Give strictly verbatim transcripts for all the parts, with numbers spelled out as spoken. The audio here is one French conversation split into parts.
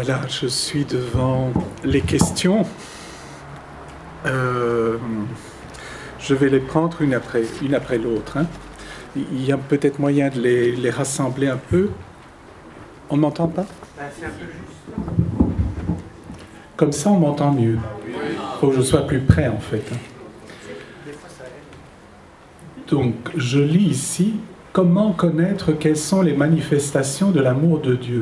Voilà, je suis devant les questions. Euh, je vais les prendre une après, une après l'autre. Hein. Il y a peut-être moyen de les, les rassembler un peu. On ne m'entend pas ? C'est un peu juste. Comme ça, on m'entend mieux. Il faut que je sois plus près, en fait. Donc, je lis ici « Comment connaître quelles sont les manifestations de l'amour de Dieu ?»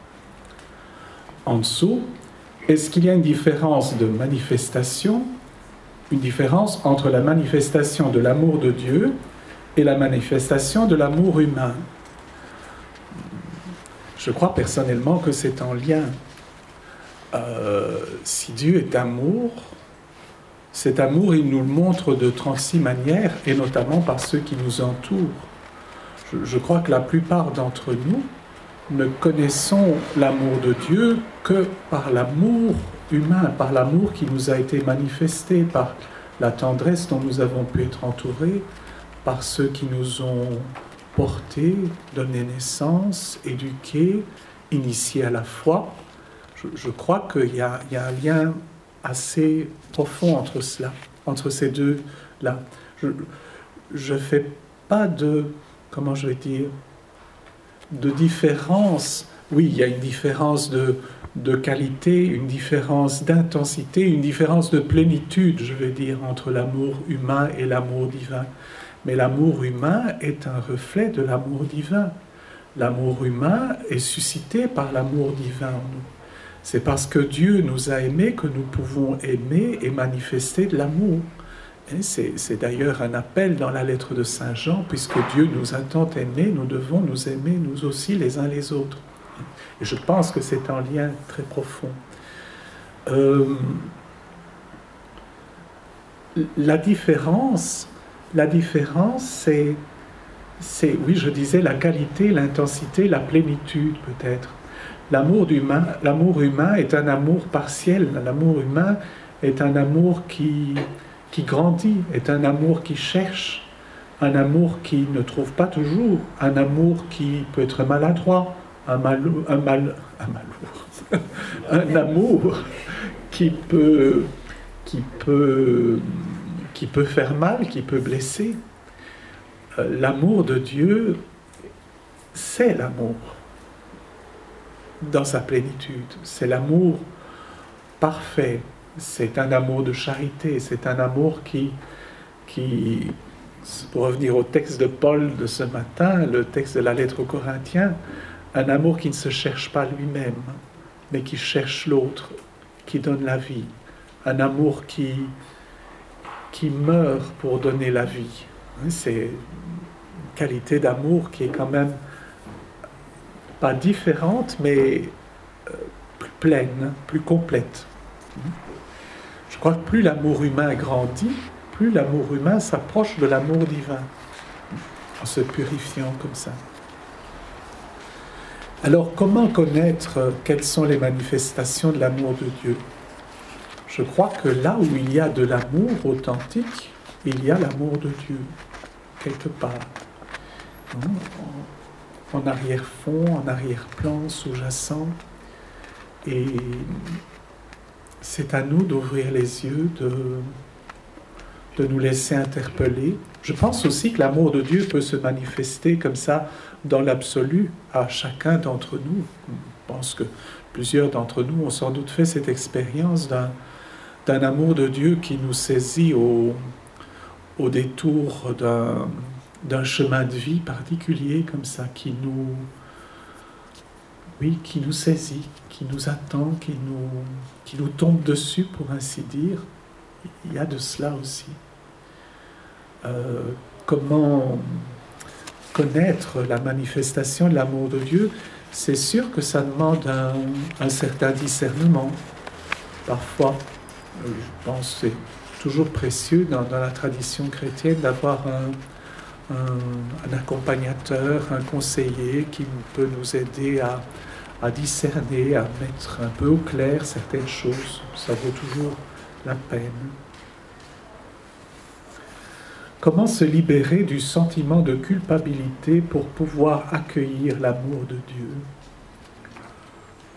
En dessous, est-ce qu'il y a une différence de manifestation, une différence entre la manifestation de l'amour de Dieu et la manifestation de l'amour humain ? Je crois personnellement que c'est en lien. Euh, si Dieu est amour, cet amour, il nous le montre de trente-six manières, et notamment par ceux qui nous entourent. Je, je crois que la plupart d'entre nous ne connaissons l'amour de Dieu que par l'amour humain, par l'amour qui nous a été manifesté, par la tendresse dont nous avons pu être entourés, par ceux qui nous ont portés, donné naissance, éduqués, initiés à la foi. Je, je crois qu'il y a, il y a un lien assez profond entre cela, entre ces deux-là. Je ne fais pas de, comment je vais dire, de différence. Oui, il y a une différence de, de qualité, une différence d'intensité, une différence de plénitude, je vais dire, entre l'amour humain et l'amour divin. Mais l'amour humain est un reflet de l'amour divin. L'amour humain est suscité par l'amour divin en nous. C'est parce que Dieu nous a aimés que nous pouvons aimer et manifester de l'amour. Et c'est, c'est d'ailleurs un appel dans la lettre de Saint Jean, puisque Dieu nous a tant aimés, nous devons nous aimer nous aussi les uns les autres. Et je pense que c'est un lien très profond. Euh, la différence, la différence, c'est, c'est, oui, je disais, la qualité, l'intensité, la plénitude peut-être. L'amour humain, l'amour humain est un amour partiel. L'amour humain est un amour qui, qui grandit, est un amour qui cherche, un amour qui ne trouve pas toujours, un amour qui peut être maladroit, un, malou, un, mal, un, malour, un amour qui peut, qui, peut, qui peut faire mal, qui peut blesser. L'amour de Dieu, c'est l'amour. Dans sa plénitude. C'est l'amour parfait. C'est un amour de charité. C'est un amour qui, qui, pour revenir au texte de Paul de ce matin, le texte de la lettre aux Corinthiens, un amour qui ne se cherche pas lui-même, mais qui cherche l'autre, qui donne la vie. Un amour qui, qui meurt pour donner la vie. C'est une qualité d'amour qui est quand même pas différente, mais euh, plus pleine, plus complète. Je crois que plus l'amour humain grandit, plus l'amour humain s'approche de l'amour divin, en se purifiant comme ça. Alors, comment connaître quelles sont les manifestations de l'amour de Dieu ? Je crois que là où il y a de l'amour authentique, il y a l'amour de Dieu, quelque part. En arrière-fond, en arrière-plan, sous-jacent. Et c'est à nous d'ouvrir les yeux, de, de nous laisser interpeller. Je pense aussi que l'amour de Dieu peut se manifester comme ça, dans l'absolu, à chacun d'entre nous. Je pense que plusieurs d'entre nous ont sans doute fait cette expérience d'un, d'un amour de Dieu qui nous saisit au, au détour d'un... d'un chemin de vie particulier comme ça, qui nous, oui, qui nous saisit, qui nous attend, qui nous, qui nous tombe dessus, pour ainsi dire. Il y a de cela aussi. Euh, comment connaître la manifestation de l'amour de Dieu ? C'est sûr que ça demande un, un certain discernement. Parfois, je pense que c'est toujours précieux dans, dans la tradition chrétienne d'avoir un Un, un accompagnateur, un conseiller qui peut nous aider à, à discerner, à mettre un peu au clair certaines choses. Ça vaut toujours la peine. Comment se libérer du sentiment de culpabilité pour pouvoir accueillir l'amour de Dieu ?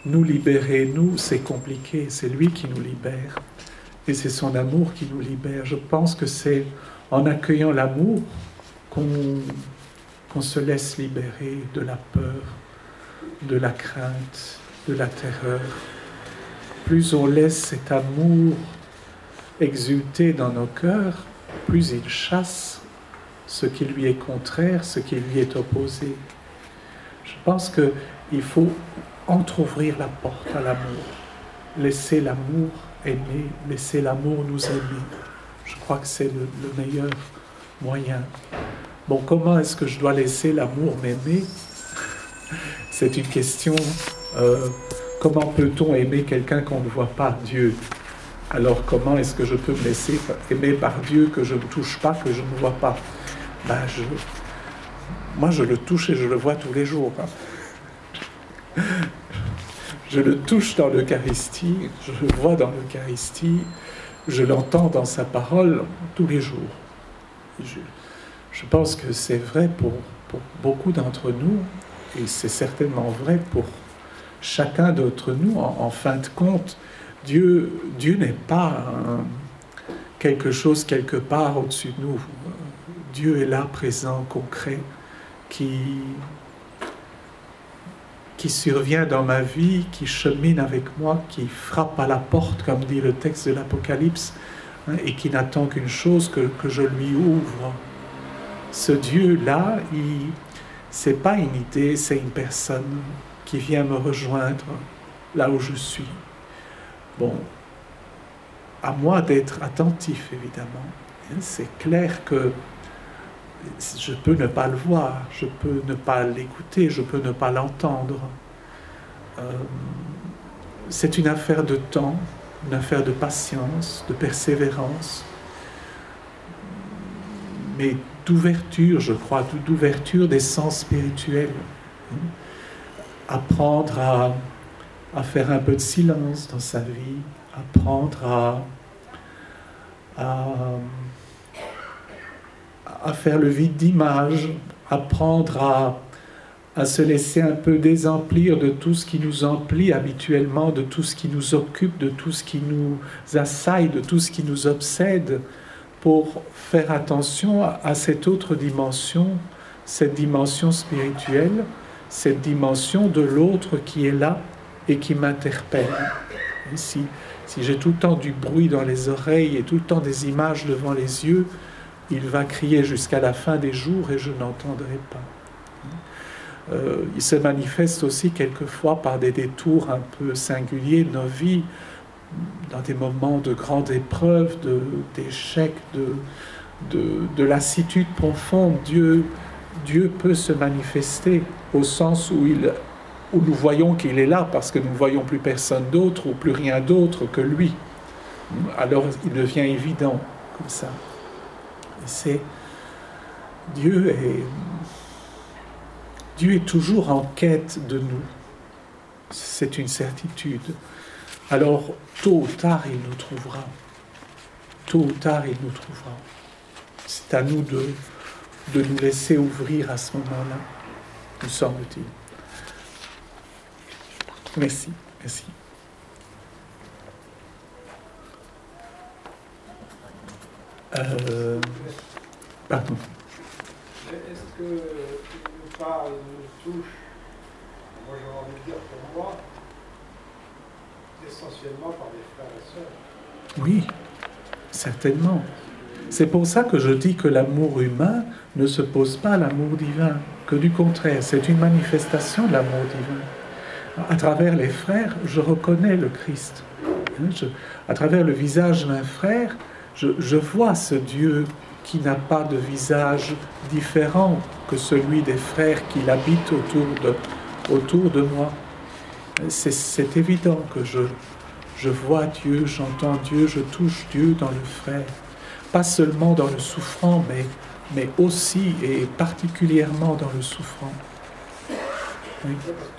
nous libérer, nous, c'est compliqué, c'est lui qui nous libère. Et c'est son amour qui nous libère. Je pense que c'est en accueillant l'amour qu'on, qu'on se laisse libérer de la peur, de la crainte, de la terreur. Plus on laisse cet amour exulter dans nos cœurs, plus il chasse ce qui lui est contraire, ce qui lui est opposé. Je pense qu'il faut entrouvrir la porte à l'amour, laisser l'amour aimer, laisser l'amour nous aimer. Je crois que c'est le, le meilleur moyen. Bon, comment est-ce que je dois laisser l'amour m'aimer? C'est une question. Euh, comment peut-on aimer quelqu'un qu'on ne voit pas, Dieu? Alors comment est-ce que je peux me laisser aimer par Dieu que je ne touche pas, que je ne vois pas? Ben, je, moi, je le touche et je le vois tous les jours. Hein. Je le touche dans l'Eucharistie, je le vois dans l'Eucharistie, je l'entends dans sa parole tous les jours. Je, je pense que c'est vrai pour, pour beaucoup d'entre nous, et c'est certainement vrai pour chacun d'entre nous. En, en fin de compte, Dieu, Dieu n'est pas un, quelque chose quelque part au-dessus de nous. Dieu est là, présent, concret, qui, qui survient dans ma vie, qui chemine avec moi, qui frappe à la porte, comme dit le texte de l'Apocalypse, hein, et qui n'attend qu'une chose, que, que je lui ouvre. Ce Dieu-là, il, c'est pas une idée, c'est une personne qui vient me rejoindre là où je suis. Bon, à moi d'être attentif, évidemment. C'est clair que je peux ne pas le voir, je peux ne pas l'écouter, je peux ne pas l'entendre. Euh, c'est une affaire de temps, une affaire de patience, de persévérance, mais d'ouverture, je crois, d'ouverture des sens spirituels. Apprendre à, à faire un peu de silence dans sa vie, apprendre à, à, à faire le vide d'image, apprendre à, à se laisser un peu désemplir de tout ce qui nous emplit habituellement, de tout ce qui nous occupe, de tout ce qui nous assaille, de tout ce qui nous obsède, pour faire attention à, à cette autre dimension, cette dimension spirituelle, cette dimension de l'autre qui est là et qui m'interpelle. Et si, si j'ai tout le temps du bruit dans les oreilles et tout le temps des images devant les yeux, il va crier jusqu'à la fin des jours et je n'entendrai pas. Euh, il se manifeste aussi quelquefois par des détours un peu singuliers de nos vies, dans des moments de grande épreuve, de, d'échec, de, de, de lassitude profonde. Dieu, Dieu peut se manifester au sens où, il, où nous voyons qu'il est là, parce que nous ne voyons plus personne d'autre ou plus rien d'autre que lui. Alors il devient évident comme ça. Et c'est, Dieu est, Dieu est toujours en quête de nous. C'est une certitude. Alors, tôt ou tard, il nous trouvera. Tôt ou tard, il nous trouvera. C'est à nous de, de nous laisser ouvrir à ce moment-là, nous semble-t-il. Merci, merci. Euh, pardon. Est-ce que nous parle, nous touche, moi j'ai envie de dire pour moi, essentiellement par les frères et sœurs? Oui, certainement. C'est pour ça que je dis que l'amour humain ne se pose pas à l'amour divin, que du contraire, c'est une manifestation de l'amour divin. À travers les frères, je reconnais le Christ. Je, à travers le visage d'un frère, je, je vois ce Dieu qui n'a pas de visage différent que celui des frères qui l'habitent autour de, autour de moi. C'est, c'est évident que je, je vois Dieu, j'entends Dieu, je touche Dieu dans le frère. Pas seulement dans le souffrant, mais, mais aussi et particulièrement dans le souffrant. Oui.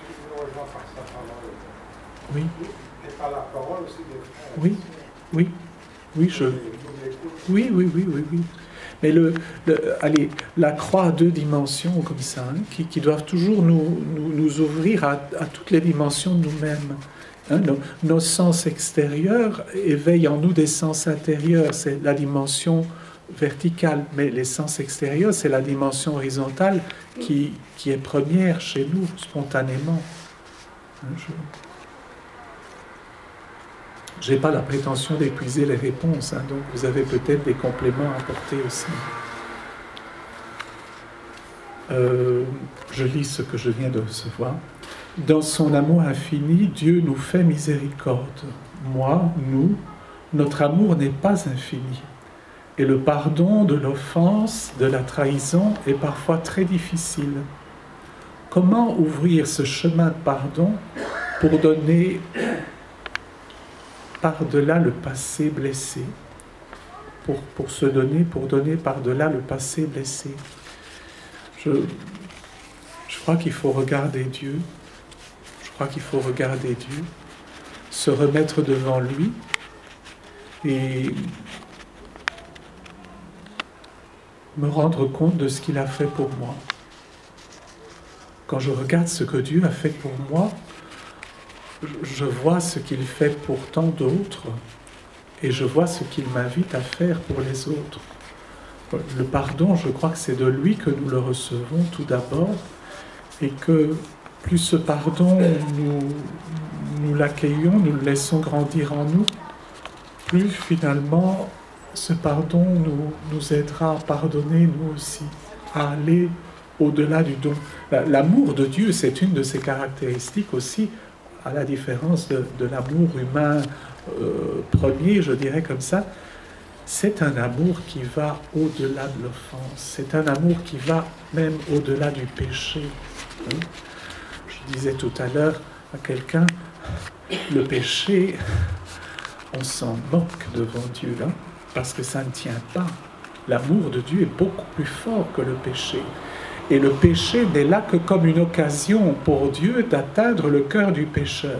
Oui. Et par la parole aussi des frères. Oui, oui, oui, je... Oui, oui, oui, oui, oui. Mais le, le, allez, la croix a deux dimensions comme ça, hein, qui, qui doivent toujours nous, nous, nous ouvrir à, à toutes les dimensions de nous-mêmes. Hein, nos, nos sens extérieurs éveillent en nous des sens intérieurs, c'est la dimension verticale, mais les sens extérieurs, c'est la dimension horizontale qui, qui est première chez nous, spontanément. Hein, je n'ai pas la prétention d'épuiser les réponses, hein, donc vous avez peut-être des compléments à apporter aussi. Euh, je lis ce que je viens de recevoir. Dans son amour infini, Dieu nous fait miséricorde. Moi, nous, notre amour n'est pas infini. Et le pardon de l'offense, de la trahison est parfois très difficile. Comment ouvrir ce chemin de pardon pour donner par-delà le passé blessé, pour, pour se donner, pour donner par-delà le passé blessé. Je, je crois qu'il faut regarder Dieu, je crois qu'il faut regarder Dieu, se remettre devant lui et me rendre compte de ce qu'il a fait pour moi. Quand je regarde ce que Dieu a fait pour moi, je vois ce qu'il fait pour tant d'autres et je vois ce qu'il m'invite à faire pour les autres. Le pardon, je crois que c'est de lui que nous le recevons tout d'abord et que plus ce pardon, nous, nous l'accueillons, nous le laissons grandir en nous, plus finalement ce pardon nous, nous aidera à pardonner nous aussi, à aller au-delà du don. L'amour de Dieu, c'est une de ses caractéristiques aussi, à la différence de, de l'amour humain euh, premier, je dirais comme ça, c'est un amour qui va au-delà de l'offense, c'est un amour qui va même au-delà du péché. Hein? Je disais tout à l'heure à quelqu'un, le péché, on s'en moque devant Dieu, hein, parce que ça ne tient pas. L'amour de Dieu est beaucoup plus fort que le péché. Et le péché n'est là que comme une occasion pour Dieu d'atteindre le cœur du pécheur.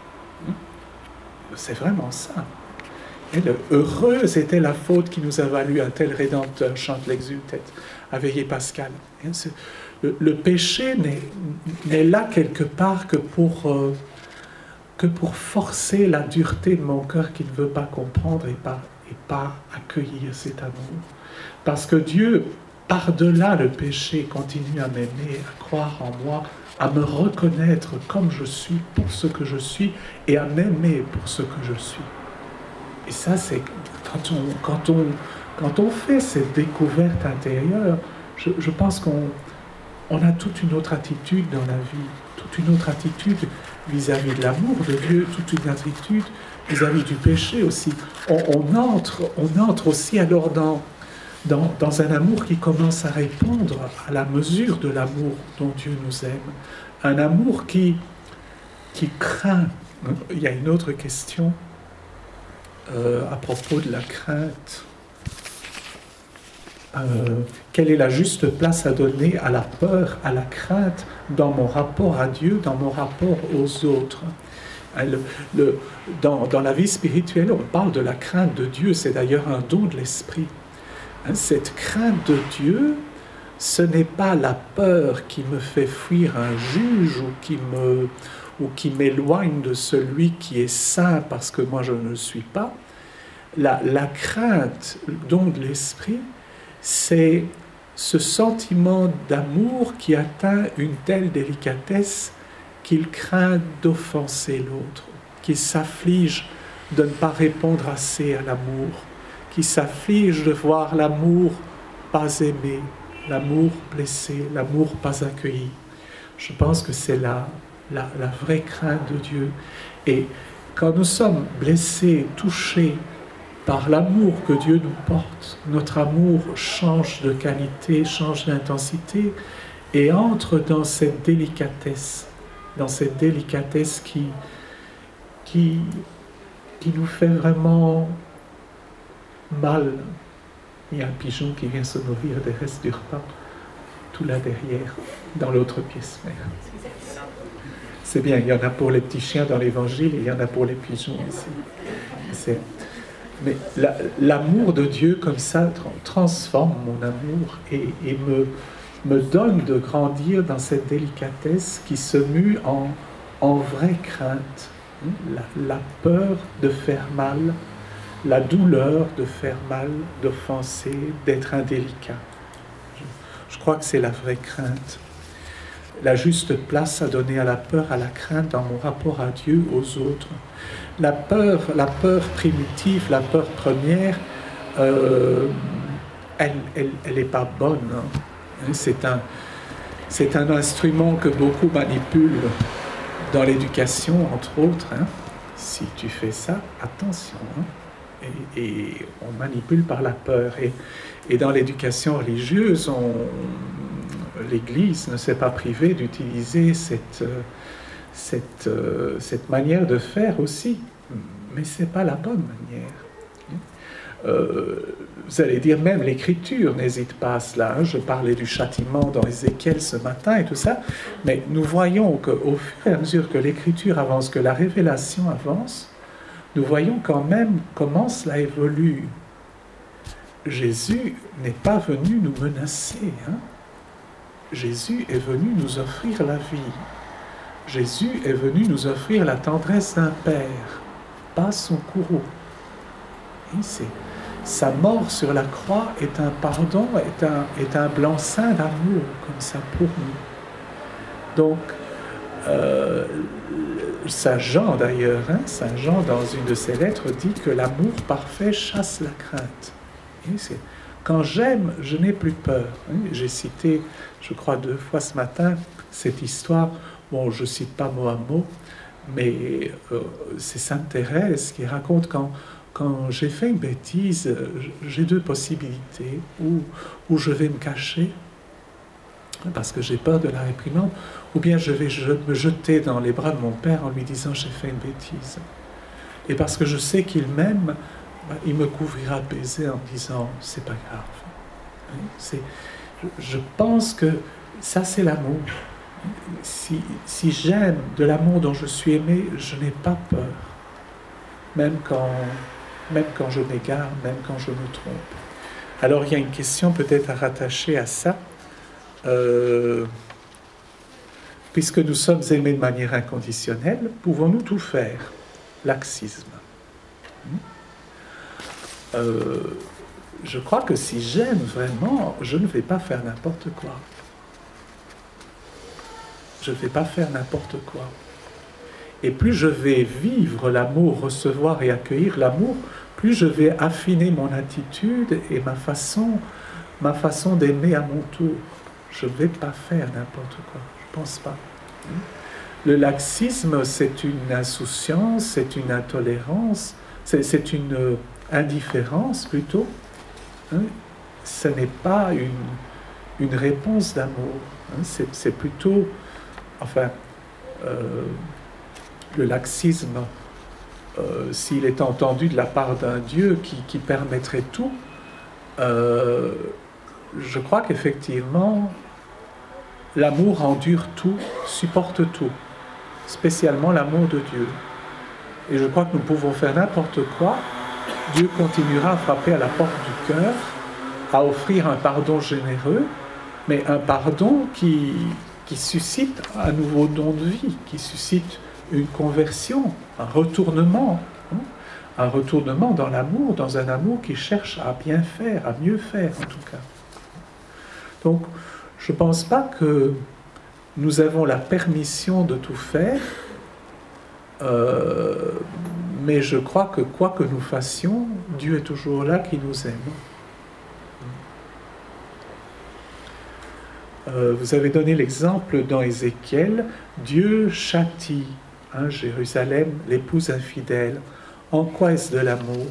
C'est vraiment ça. Et le, heureuse était la faute qui nous a valu un tel Rédempteur, chante l'exultète, à veiller Pascal. Le, le péché n'est, n'est là quelque part que pour, euh, que pour forcer la dureté de mon cœur qui ne veut pas comprendre et pas, et pas accueillir cet amour. Parce que Dieu, par-delà le péché, continue à m'aimer, à croire en moi, à me reconnaître comme je suis pour ce que je suis et à m'aimer pour ce que je suis. Et ça, c'est quand on, quand on, quand on fait cette découverte intérieure, je, je pense qu'on on a toute une autre attitude dans la vie, toute une autre attitude vis-à-vis de l'amour de Dieu, toute une attitude vis-à-vis du péché aussi. On, on, entre, on entre aussi alors dans... Dans, dans un amour qui commence à répondre à la mesure de l'amour dont Dieu nous aime. Un amour qui, qui craint. Il y a une autre question euh, à propos de la crainte. Euh, quelle est la juste place à donner à la peur, à la crainte dans mon rapport à Dieu, dans mon rapport aux autres? Le, le, dans, dans la vie spirituelle, on parle de la crainte de Dieu, c'est d'ailleurs un don de l'esprit. Cette crainte de Dieu, ce n'est pas la peur qui me fait fuir un juge ou qui, me, ou qui m'éloigne de celui qui est saint parce que moi je ne le suis pas. La, la crainte, le don de l'esprit, c'est ce sentiment d'amour qui atteint une telle délicatesse qu'il craint d'offenser l'autre, qu'il s'afflige de ne pas répondre assez à l'amour, qui s'afflige de voir l'amour pas aimé, l'amour blessé, l'amour pas accueilli. Je pense que c'est la, la, la vraie crainte de Dieu. Et quand nous sommes blessés, touchés par l'amour que Dieu nous porte, notre amour change de qualité, change d'intensité et entre dans cette délicatesse, dans cette délicatesse qui, qui, qui nous fait vraiment mal. Il y a un pigeon qui vient se nourrir des restes du repas, tout là derrière, dans l'autre pièce. C'est bien, il y en a pour les petits chiens dans l'évangile et il y en a pour les pigeons ici. C'est... mais la, l'amour de Dieu comme ça transforme mon amour et, et me, me donne de grandir dans cette délicatesse qui se mue en, en vraie crainte. La, la peur de faire mal, la douleur de faire mal, d'offenser, d'être indélicat. Je, je crois que c'est la vraie crainte. La juste place à donner à la peur, à la crainte dans mon rapport à Dieu, aux autres. La peur, la peur primitive, la peur première, euh, elle elle, elle n'est pas bonne. Hein. C'est un, c'est un instrument que beaucoup manipulent dans l'éducation, entre autres. Hein. Si tu fais ça, attention. Hein. Et, et on manipule par la peur. Et, et dans l'éducation religieuse, on, l'Église ne s'est pas privée d'utiliser cette... Cette, euh, cette manière de faire aussi, mais ce n'est pas la bonne manière. Euh, vous allez dire, même l'Écriture n'hésite pas à cela. Hein. Je parlais du châtiment dans Ézéchiel ce matin et tout ça, mais nous voyons qu'au fur et à mesure que l'Écriture avance, que la révélation avance, nous voyons quand même comment cela évolue. Jésus n'est pas venu nous menacer. Hein. Jésus est venu nous offrir la vie. Jésus est venu nous offrir la tendresse d'un père, pas son courroux. Et c'est, sa mort sur la croix est un pardon, est un, est un blanc-seing d'amour, comme ça pour nous. Donc, euh, Saint Jean d'ailleurs, hein, Saint Jean dans une de ses lettres dit que l'amour parfait chasse la crainte. Et c'est, quand j'aime, je n'ai plus peur. J'ai cité, je crois deux fois ce matin, cette histoire. Bon, je ne cite pas mot à mot, mais euh, c'est Sainte Thérèse qui raconte quand, quand j'ai fait une bêtise, j'ai deux possibilités. Ou, ou je vais me cacher, parce que j'ai peur de la réprimande, ou bien je vais je, me jeter dans les bras de mon père en lui disant « j'ai fait une bêtise ». Et parce que je sais qu'il m'aime, bah, il me couvrira de baisers en me disant « c'est pas grave ». C'est, je pense que ça, c'est l'amour. Si, si j'aime de l'amour dont je suis aimé, je n'ai pas peur, même quand, même quand je m'égare, même quand je me trompe. Alors il y a une question peut-être à rattacher à ça. Euh, puisque nous sommes aimés de manière inconditionnelle, pouvons-nous tout faire? Laxisme. Euh, je crois que si j'aime vraiment, je ne vais pas faire n'importe quoi. Je ne vais pas faire n'importe quoi. Et plus je vais vivre l'amour, recevoir et accueillir l'amour, plus je vais affiner mon attitude et ma façon, ma façon d'aimer à mon tour. Je ne vais pas faire n'importe quoi. Je ne pense pas. Le laxisme, c'est une insouciance, c'est une intolérance, c'est, c'est une indifférence plutôt. Hein? Ce n'est pas une, une réponse d'amour. Hein? C'est, c'est plutôt... Enfin, euh, le laxisme, euh, s'il est entendu de la part d'un Dieu qui, qui permettrait tout, euh, je crois qu'effectivement, l'amour endure tout, supporte tout, spécialement l'amour de Dieu. Et je crois que nous pouvons faire n'importe quoi, Dieu continuera à frapper à la porte du cœur, à offrir un pardon généreux, mais un pardon qui... qui suscite un nouveau don de vie, qui suscite une conversion, un retournement, hein, un retournement dans l'amour, dans un amour qui cherche à bien faire, à mieux faire en tout cas. Donc, je ne pense pas que nous avons la permission de tout faire, euh, mais je crois que quoi que nous fassions, Dieu est toujours là qui nous aime. Euh, vous avez donné l'exemple dans Ézéchiel, Dieu châtie hein, Jérusalem, l'épouse infidèle. En quoi est-ce de l'amour?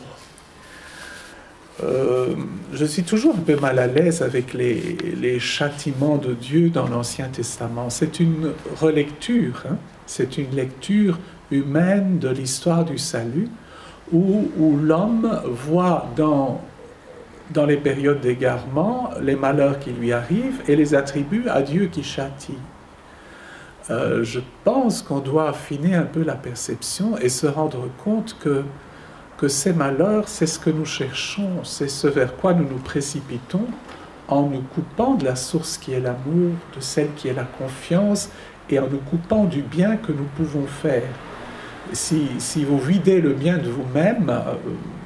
euh, Je suis toujours un peu mal à l'aise avec les, les châtiments de Dieu dans l'Ancien Testament. C'est une relecture, hein, c'est une lecture humaine de l'histoire du salut, où, où l'homme voit dans... dans les périodes d'égarement, les malheurs qui lui arrivent et les attribue à Dieu qui châtie. Euh, je pense qu'on doit affiner un peu la perception et se rendre compte que, que ces malheurs, c'est ce que nous cherchons, c'est ce vers quoi nous nous précipitons en nous coupant de la source qui est l'amour, de celle qui est la confiance, et en nous coupant du bien que nous pouvons faire. Si, si vous videz le bien de vous-même, euh,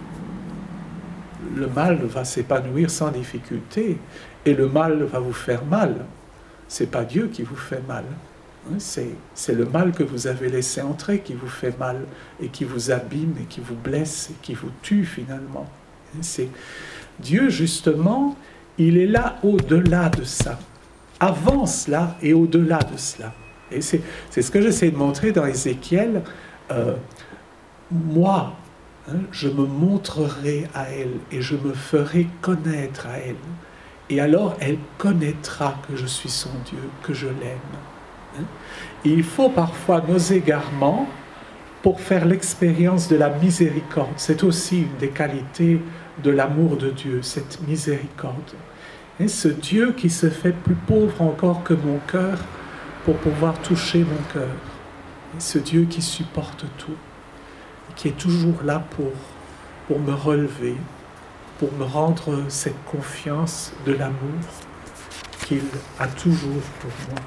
le mal va s'épanouir sans difficulté, et le mal va vous faire mal. Ce n'est pas Dieu qui vous fait mal. C'est, c'est le mal que vous avez laissé entrer qui vous fait mal, et qui vous abîme, et qui vous blesse, et qui vous tue finalement. C'est Dieu, justement, il est là au-delà de ça. Avant cela et au-delà de cela. Et c'est, c'est ce que j'essaie de montrer dans Ézéchiel. Euh, moi, hein, je me montrerai à elle et je me ferai connaître à elle. Et alors, elle connaîtra que je suis son Dieu, que je l'aime. Hein. Et il faut parfois nos égarements pour faire l'expérience de la miséricorde. C'est aussi une des qualités de l'amour de Dieu, cette miséricorde. Et ce Dieu qui se fait plus pauvre encore que mon cœur pour pouvoir toucher mon cœur. Et ce Dieu qui supporte tout, qui est toujours là pour, pour me relever, pour me rendre cette confiance de l'amour qu'il a toujours pour moi.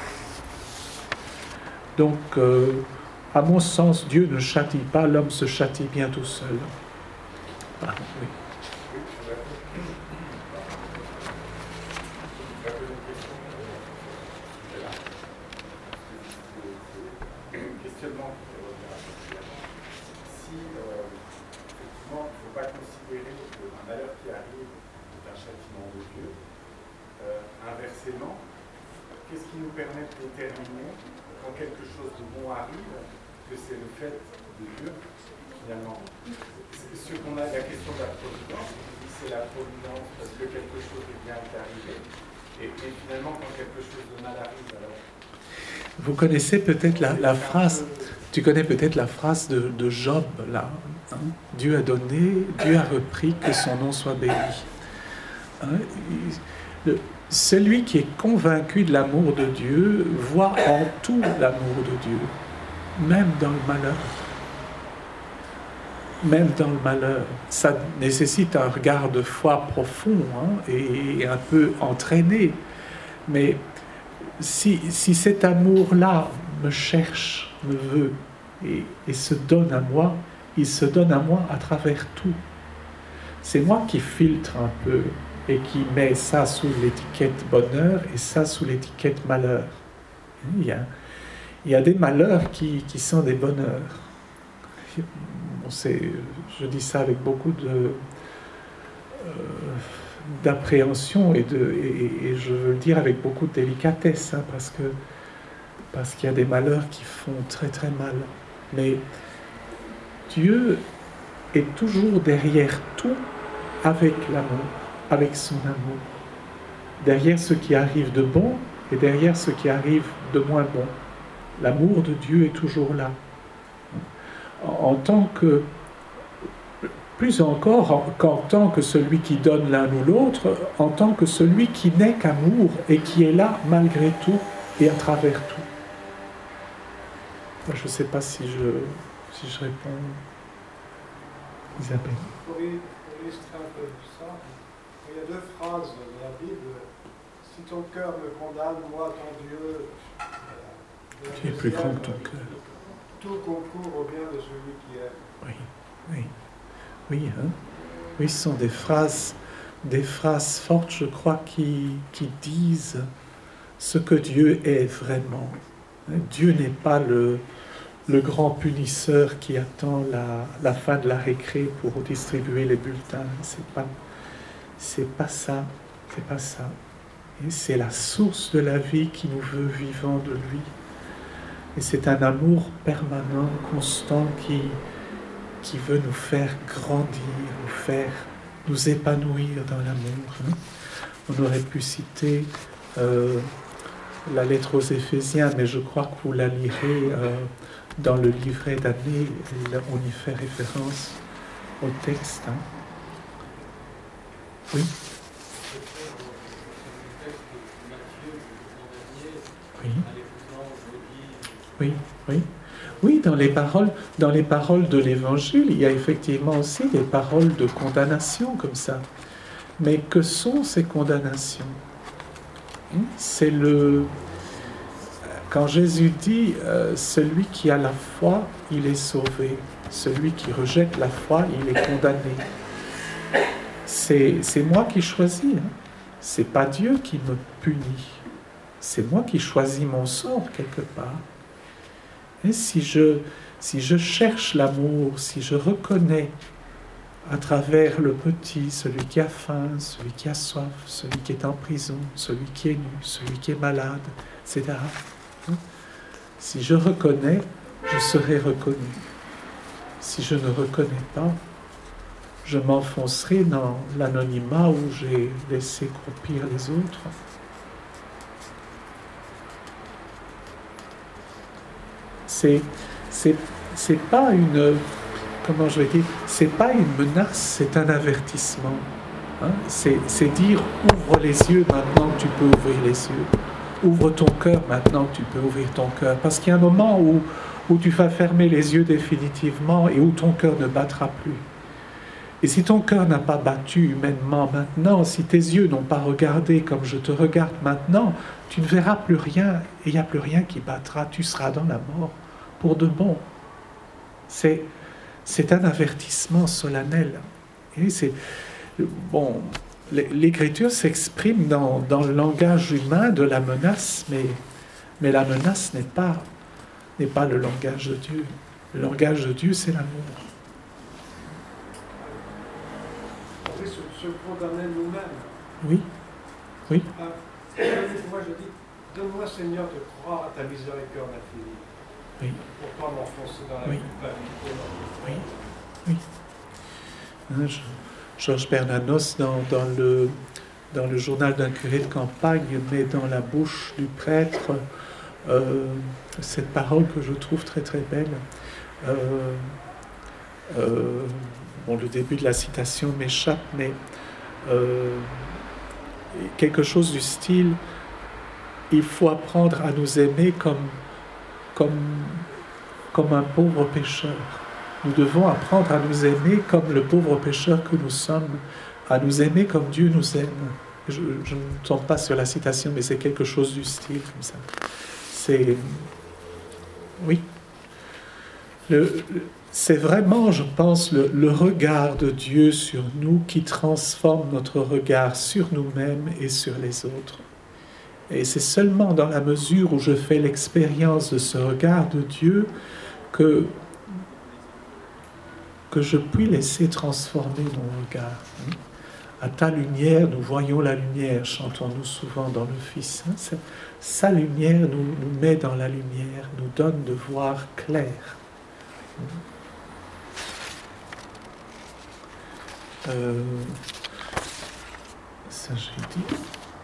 Donc, euh, à mon sens, Dieu ne châtie pas, l'homme se châtie bien tout seul. Ah, oui. Qu'est-ce qui nous permet de déterminer, quand quelque chose de bon arrive, que c'est le fait de Dieu, finalement? Ce qu'on a, la question de la providence, c'est la providence parce que quelque chose de bien est arrivé, et, et finalement, quand quelque chose de mal arrive, alors... Vous connaissez peut-être la, la phrase, peu... tu connais peut-être la phrase de, de Job, là. Hein? Dieu a donné, Dieu a repris, que son nom soit béni. Hein? Le, Celui qui est convaincu de l'amour de Dieu voit en tout l'amour de Dieu, même dans le malheur. Même dans le malheur. Ça nécessite un regard de foi profond, hein, et, et un peu entraîné. Mais si, si cet amour-là me cherche, me veut, et, et se donne à moi, il se donne à moi à travers tout. C'est moi qui filtre un peu et qui met ça sous l'étiquette bonheur et ça sous l'étiquette malheur. Il y a, il y a des malheurs qui, qui sont des bonheurs. Bon, c'est, je dis ça avec beaucoup de, euh, d'appréhension et, de, et, et je veux le dire avec beaucoup de délicatesse, hein, parce que, parce qu'il y a des malheurs qui font très très mal. Mais Dieu est toujours derrière tout avec l'amour, avec son amour, derrière ce qui arrive de bon et derrière ce qui arrive de moins bon. L'amour de Dieu est toujours là. En, en tant que, plus encore en, qu'en tant que celui qui donne l'un ou l'autre, en tant que celui qui n'est qu'amour et qui est là malgré tout et à travers tout. Je ne sais pas si je, si je réponds. Isabelle. Pour illustrer un peu ça, il y a deux phrases dans la Bible. Si ton cœur me condamne, moi, ton Dieu, euh, tu es plus grand que ton cœur. Tout concourt au bien de celui qui aime. Oui, oui, oui, hein? Oui, ce sont des phrases, des phrases fortes, je crois, qui, qui disent ce que Dieu est vraiment. Dieu n'est pas le, le grand punisseur qui attend la, la fin de la récré pour distribuer les bulletins. C'est pas, c'est pas ça, c'est pas ça. Et c'est la source de la vie qui nous veut vivants de lui. Et c'est un amour permanent, constant, qui, qui veut nous faire grandir, nous faire nous épanouir dans l'amour. On aurait pu citer euh, la lettre aux Éphésiens, mais je crois que vous la lirez euh, dans le livret d'année, on y fait référence au texte. Hein. Oui. Oui. Oui, oui. Oui, dans les paroles, dans les paroles de l'Évangile, il y a effectivement aussi des paroles de condamnation comme ça. Mais que sont ces condamnations? C'est le... Quand Jésus dit euh, « Celui qui a la foi, il est sauvé. Celui qui rejette la foi, il est condamné. » C'est, c'est moi qui choisis. Hein. C'est pas Dieu qui me punit. C'est moi qui choisis mon sort quelque part. Et si je, si je cherche l'amour, si je reconnais à travers le petit, celui qui a faim, celui qui a soif, celui qui est en prison, celui qui est nu, celui qui est malade, et cetera. Si je reconnais, je serai reconnu. Si je ne reconnais pas, je m'enfoncerai dans l'anonymat où j'ai laissé croupir les autres. C'est, c'est, c'est pas une, comment je vais dire, c'est pas une menace, c'est un avertissement. Hein? C'est, c'est dire, ouvre les yeux maintenant que tu peux ouvrir les yeux. Ouvre ton cœur maintenant que tu peux ouvrir ton cœur. Parce qu'il y a un moment où, où tu vas fermer les yeux définitivement et où ton cœur ne battra plus. Et si ton cœur n'a pas battu humainement maintenant, si tes yeux n'ont pas regardé comme je te regarde maintenant, tu ne verras plus rien et il n'y a plus rien qui battra. Tu seras dans la mort pour de bon. C'est, c'est un avertissement solennel. Et c'est, bon, l'Écriture s'exprime dans, dans le langage humain de la menace, mais, mais la menace n'est pas, n'est pas le langage de Dieu. Le langage de Dieu, c'est l'amour. Se condamner nous-mêmes. Oui, oui. Ah, moi je dis, donne-moi Seigneur de croire à ta miséricorde infinie. Oui. Pour ne pas m'enfoncer dans la Oui. culpabilité. Oui, oui. Hein, Georges Bernanos, dans, dans, le, dans le journal d'un curé de campagne, met dans la bouche du prêtre euh, cette parole que je trouve très très belle. Euh, euh, Bon, le début de la citation m'échappe, mais euh, quelque chose du style « Il faut apprendre à nous aimer comme, comme, comme un pauvre pécheur. Nous devons apprendre à nous aimer comme le pauvre pécheur que nous sommes, à nous aimer comme Dieu nous aime. » Je, je ne tombe pas sur la citation, mais c'est quelque chose du style comme ça. C'est... Oui. Le... le C'est vraiment, je pense, le, le regard de Dieu sur nous qui transforme notre regard sur nous-mêmes et sur les autres. Et c'est seulement dans la mesure où je fais l'expérience de ce regard de Dieu que, que je puis laisser transformer mon regard. À ta lumière, nous voyons la lumière, chantons-nous souvent dans le Fils. Sa lumière nous, nous met dans la lumière, nous donne de voir clair. Euh, ça j'ai dit.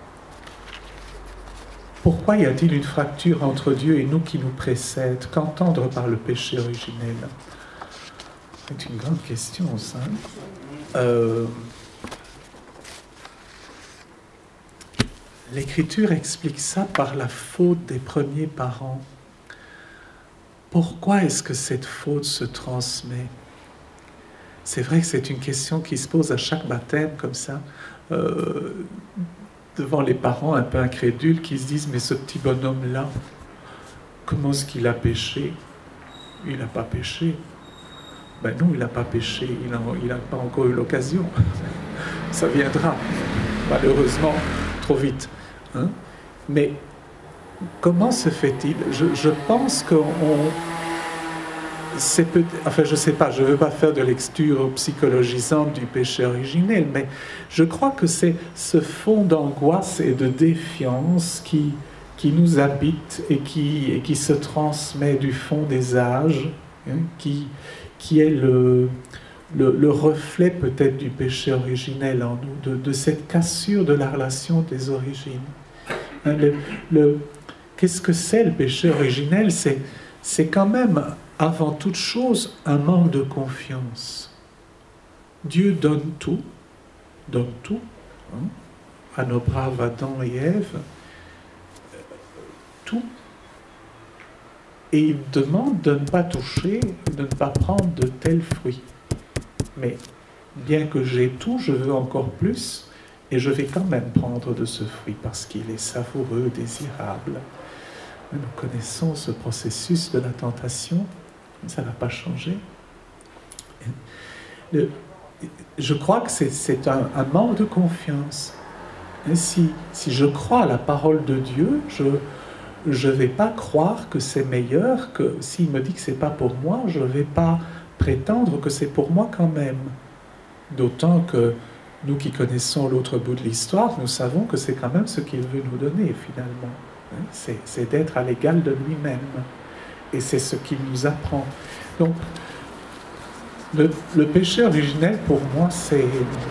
Pourquoi y a-t-il une fracture entre Dieu et nous qui nous précède? Qu'entendre par le péché originel? C'est une grande question, ça. Euh, L'Écriture explique ça par la faute des premiers parents. Pourquoi est-ce que cette faute se transmet? C'est vrai que c'est une question qui se pose à chaque baptême, comme ça, euh, devant les parents un peu incrédules qui se disent « Mais ce petit bonhomme-là, comment est-ce qu'il a péché? Il n'a pas péché. » Ben non, il n'a pas péché, il n'a pas encore eu l'occasion. Ça viendra, malheureusement, trop vite. Hein? Mais comment se fait-il? je, je pense qu'on... C'est peut- enfin, je ne sais pas, je ne veux pas faire de lecture psychologisante du péché originel, mais je crois que c'est ce fond d'angoisse et de défiance qui, qui nous habite et qui, et qui se transmet du fond des âges, hein, qui, qui est le, le, le reflet peut-être du péché originel en nous, de, de cette cassure de la relation des origines. Hein, le, le, qu'est-ce que c'est le péché originel? C'est, c'est quand même... avant toute chose, un manque de confiance. Dieu donne tout, donne tout, hein, à nos braves Adam et Ève, tout. et il demande de ne pas toucher, de ne pas prendre de tels fruits. Mais bien que j'ai tout, je veux encore plus, et je vais quand même prendre de ce fruit parce qu'il est savoureux, désirable. Nous connaissons ce processus de la tentation, ça ne va pas changer. Le, je crois que c'est, c'est un, un manque de confiance. Et si, si je crois à la parole de Dieu, je ne vais pas croire que c'est meilleur, que s'il me dit que ce n'est pas pour moi, je ne vais pas prétendre que c'est pour moi quand même. D'autant que nous qui connaissons l'autre bout de l'histoire, nous savons que c'est quand même ce qu'il veut nous donner finalement. C'est, c'est d'être à l'égal de lui-même. Et c'est ce qu'il nous apprend. Donc, le, le péché originel, pour moi, c'est,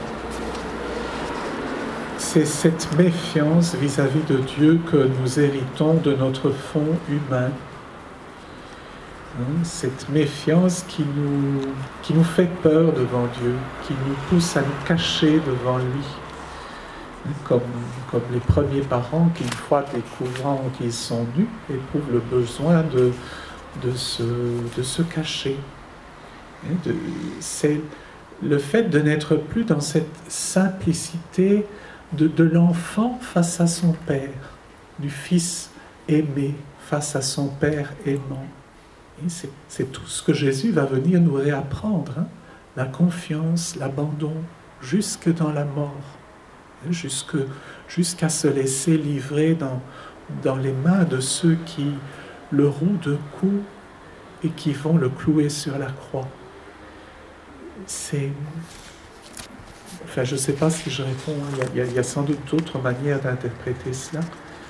c'est cette méfiance vis-à-vis de Dieu que nous héritons de notre fond humain. Cette méfiance qui nous, qui nous fait peur devant Dieu, qui nous pousse à nous cacher devant lui. Comme, comme les premiers parents qui, une fois découvrant qu'ils sont nus, éprouvent le besoin de, de, se, de se cacher. De, c'est le fait de n'être plus dans cette simplicité de, de l'enfant face à son père, du fils aimé face à son père aimant. Et c'est, c'est tout ce que Jésus va venir nous réapprendre, hein? La confiance, l'abandon, jusque dans la mort. Jusque, jusqu'à se laisser livrer dans, dans les mains de ceux qui le rouent de coups et qui vont le clouer sur la croix. C'est... Enfin, je ne sais pas si je réponds, il y a, il y a sans doute d'autres manières d'interpréter cela.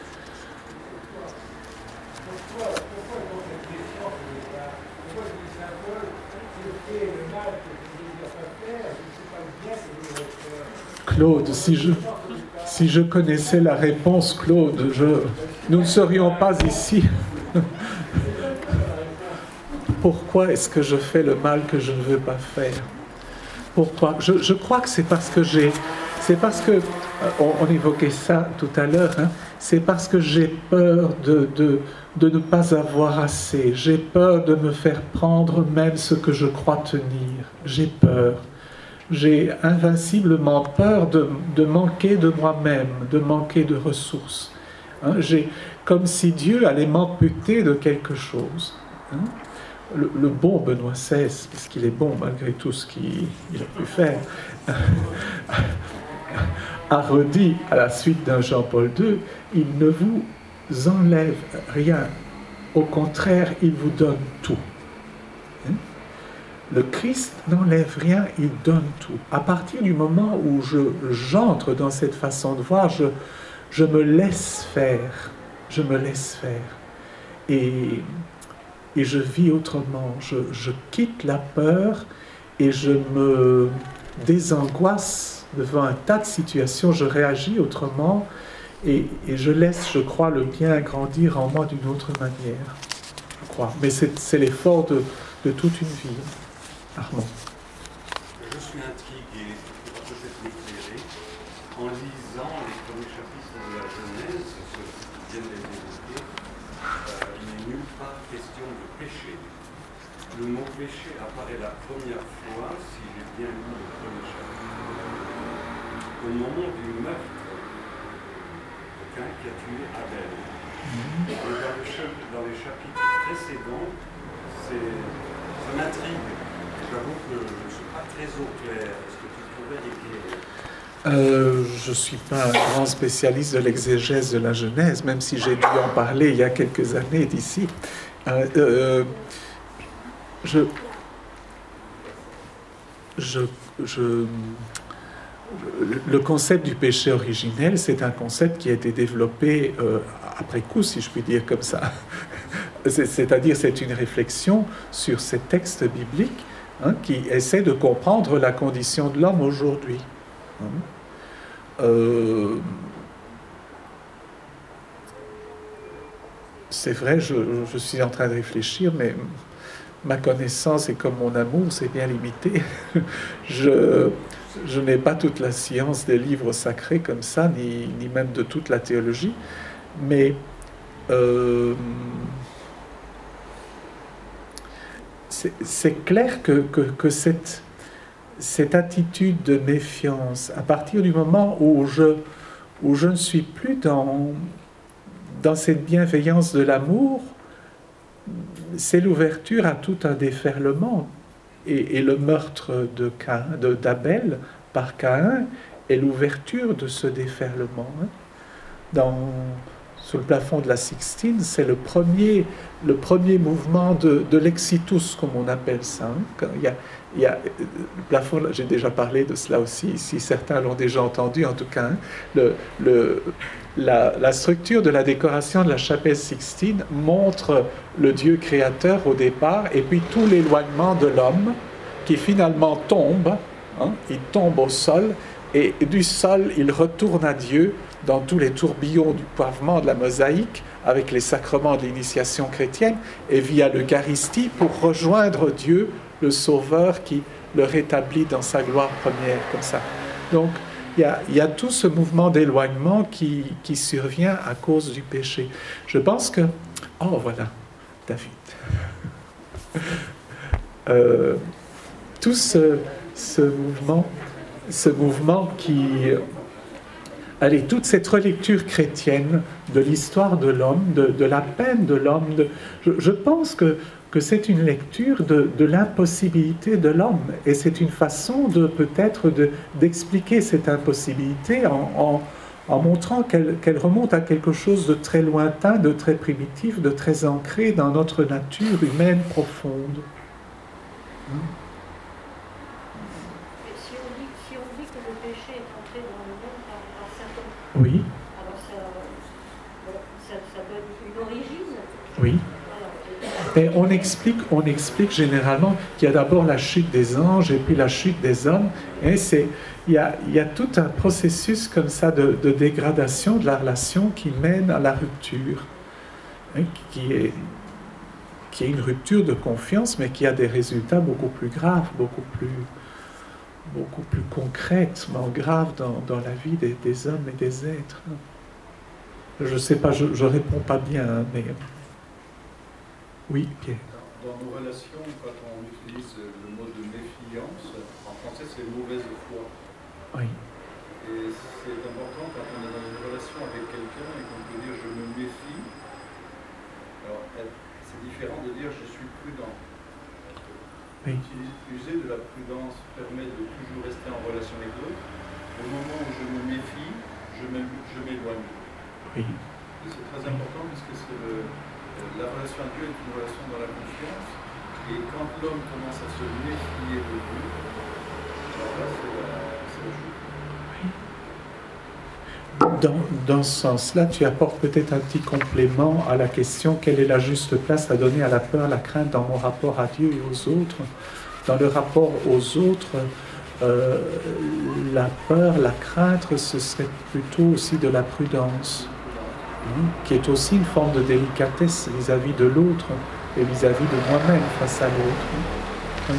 Claude, si je, si je connaissais la réponse, Claude, je, nous ne serions pas ici. Pourquoi est-ce que je fais le mal que je ne veux pas faire? Pourquoi? je, je crois que c'est parce que j'ai... C'est parce que... On, on évoquait ça tout à l'heure, hein, c'est parce que j'ai peur de, de, de ne pas avoir assez. J'ai peur de me faire prendre même ce que je crois tenir. J'ai peur. J'ai invinciblement peur de, de manquer de moi-même, de manquer de ressources. Hein, j'ai, comme si Dieu allait m'amputer de quelque chose. Hein. Le, le bon Benoît seize, parce qu'il est bon malgré tout ce qu'il il a pu faire, a redit à la suite d'un Jean-Paul deux, il ne vous enlève rien, au contraire, il vous donne tout. Hein. Le Christ n'enlève rien, il donne tout. À partir du moment où je, j'entre dans cette façon de voir, je, je me laisse faire, je me laisse faire. Et, et je vis autrement. Je, je quitte la peur et je me désangoisse devant un tas de situations. Je réagis autrement et, et je laisse, je crois, le bien grandir en moi d'une autre manière. Je crois. Mais c'est, c'est l'effort de, de toute une vie. Armand. Je suis intrigué, peut-être m'éclairer, en lisant les premiers chapitres de la Genèse, ceux qui viennent d'être évoqués, euh, il n'est nulle part question de péché. Le mot péché apparaît la première fois, si j'ai bien lu le premier chapitre, au moment du meurtre de Caïn qui a tué Abel. Et dans, le, dans les chapitres précédents, c'est, ça m'intrigue. J'avoue que je ne suis pas très au clair. Est-ce que tu pourrais l'éclairer? Euh, je ne suis pas un grand spécialiste de l'exégèse de la Genèse, même si j'ai dû en parler il y a quelques années d'ici. Euh, euh, je, je, je, le concept du péché originel, c'est un concept qui a été développé euh, après coup, si je puis dire comme ça. C'est, c'est-à-dire, c'est une réflexion sur ces textes bibliques, hein, qui essaie de comprendre la condition de l'homme aujourd'hui. Hein. Euh, c'est vrai, je, je suis en train de réfléchir, mais ma connaissance et comme mon amour, c'est bien limité. je, je n'ai pas toute la science des livres sacrés comme ça, ni, ni même de toute la théologie, mais... Euh, c'est, c'est clair que, que, que cette, cette attitude de méfiance, à partir du moment où je, où je ne suis plus dans, dans cette bienveillance de l'amour, c'est l'ouverture à tout un déferlement. Et, et le meurtre de Cain, de, d'Abel par Caïn est l'ouverture de ce déferlement. Dans, sur le plafond de la Sixtine, c'est le premier, le premier mouvement de, de l'excitus, comme on appelle ça. Quand il y a, il y a, le plafond, j'ai déjà parlé de cela aussi ici, certains l'ont déjà entendu en tout cas. Hein, le, le, la, la structure de la décoration de la chapelle Sixtine montre le Dieu créateur au départ, et puis tout l'éloignement de l'homme qui finalement tombe, hein, il tombe au sol, et du sol il retourne à Dieu dans tous les tourbillons du pavement de la mosaïque, avec les sacrements de l'initiation chrétienne, et via l'Eucharistie pour rejoindre Dieu, le Sauveur, qui le rétablit dans sa gloire première, comme ça. Donc, il y a, il y a tout ce mouvement d'éloignement qui, qui survient à cause du péché. Je pense que... Oh, voilà, David. euh, tout ce, ce mouvement, ce mouvement qui... Allez, toute cette relecture chrétienne de l'histoire de l'homme, de, de la peine de l'homme, de, je, je pense que, que c'est une lecture de, de l'impossibilité de l'homme. Et c'est une façon de peut-être de, d'expliquer cette impossibilité en, en, en montrant qu'elle, qu'elle remonte à quelque chose de très lointain, de très primitif, de très ancré dans notre nature humaine profonde. Hmm. Oui. Alors ça, ça, ça donne une origine. Oui. Et on explique, on explique généralement qu'il y a d'abord la chute des anges et puis la chute des hommes. Et c'est, il y a, il y a tout un processus comme ça de, de dégradation de la relation qui mène à la rupture, hein, qui est, qui est une rupture de confiance, mais qui a des résultats beaucoup plus graves, beaucoup plus... beaucoup plus concrètement grave dans, dans la vie des, des hommes et des êtres. Je ne sais pas, je ne réponds pas bien, hein, mais... Oui, Pierre. Dans, dans nos relations, quand on utilise le mot de méfiance, en français c'est mauvaise foi. Oui. Et c'est important quand on est dans une relation avec quelqu'un et qu'on peut dire je me méfie. Alors c'est différent de dire je suis prudent. Oui. User de la prudence permet de toujours rester en relation avec l'autre. Au moment où je me méfie, je m'éloigne. Oui. Et c'est très important puisque c'est le, la relation à Dieu est une relation dans la confiance. Et quand l'homme commence à se méfier de Dieu, alors là c'est la, c'est le jeu. Dans, dans ce sens-là, tu apportes peut-être un petit complément à la question quelle est la juste place à donner à la peur, la crainte dans mon rapport à Dieu et aux autres. Dans le rapport aux autres, euh, la peur, la crainte, ce serait plutôt aussi de la prudence, hein, qui est aussi une forme de délicatesse vis-à-vis de l'autre et vis-à-vis de moi-même face à l'autre. Hein.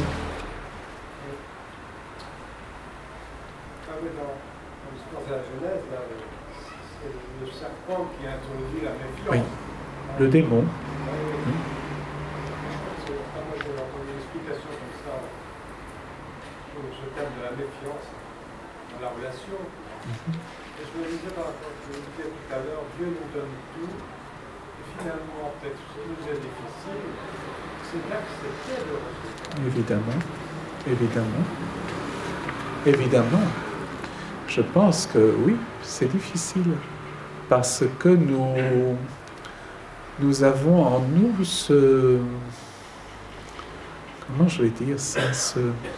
Qui introduit la méfiance. Oui, le démon. Oui. Moi, j'ai entendu une explication comme ça sur ce thème de la méfiance dans la relation. Mm-hmm. Et je me disais par rapport à ce que je disais tout à l'heure, Dieu nous donne tout, et finalement, peut-être ce qui nous est difficile, c'est d'accepter le résultat. Évidemment, évidemment, évidemment. Je pense que oui, c'est difficile. Parce que nous, nous avons en nous ce... Comment je vais dire ça ce,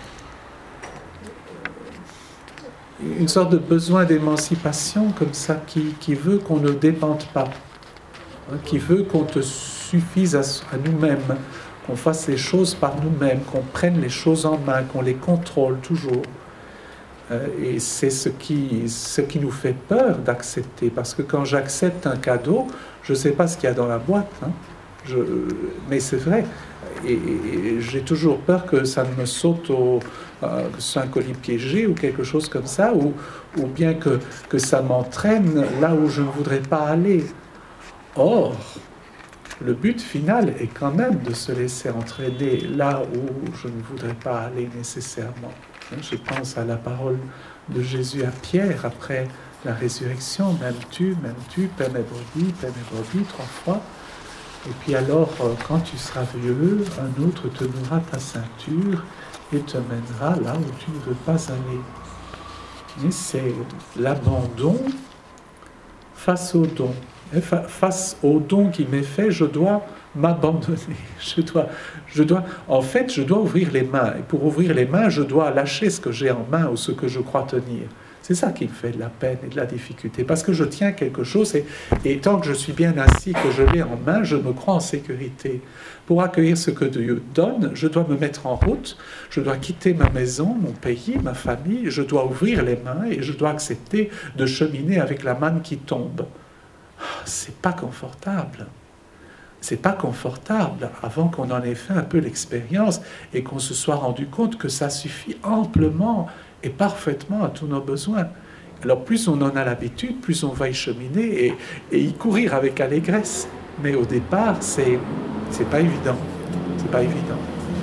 une sorte de besoin d'émancipation comme ça qui, qui veut qu'on ne dépende pas, hein, qui veut qu'on te suffise à, à nous-mêmes, qu'on fasse les choses par nous-mêmes, qu'on prenne les choses en main, qu'on les contrôle toujours. Et c'est ce qui, ce qui nous fait peur d'accepter, parce que quand j'accepte un cadeau, je ne sais pas ce qu'il y a dans la boîte, hein. je, mais c'est vrai, et, et j'ai toujours peur que ça me saute au, euh, que ce soit un colis piégé ou quelque chose comme ça, ou, ou bien que, que ça m'entraîne là où je ne voudrais pas aller. Or, le but final est quand même de se laisser entraîner là où je ne voudrais pas aller nécessairement. Je pense à la parole de Jésus à Pierre après la résurrection, m'aimes-tu, m'aimes-tu, paie mes brebis, paie mes brebis, trois fois. Et puis alors, quand tu seras vieux, un autre te nouera ta ceinture et te mènera là où tu ne veux pas aller. Mais c'est l'abandon face au don. Et fa- face au don qui m'est fait, je dois m'abandonner. Je dois, je dois, en fait, je dois ouvrir les mains. Et pour ouvrir les mains, je dois lâcher ce que j'ai en main ou ce que je crois tenir. C'est ça qui me fait de la peine et de la difficulté. Parce que je tiens quelque chose et, et tant que je suis bien assis, que je l'ai en main, je me crois en sécurité. Pour accueillir ce que Dieu donne, je dois me mettre en route, je dois quitter ma maison, mon pays, ma famille, je dois ouvrir les mains et je dois accepter de cheminer avec la manne qui tombe. C'est pas confortable. C'est pas confortable avant qu'on en ait fait un peu l'expérience et qu'on se soit rendu compte que ça suffit amplement et parfaitement à tous nos besoins. Alors plus on en a l'habitude, plus on va y cheminer et, et y courir avec allégresse. Mais au départ, c'est c'est pas évident. C'est pas évident.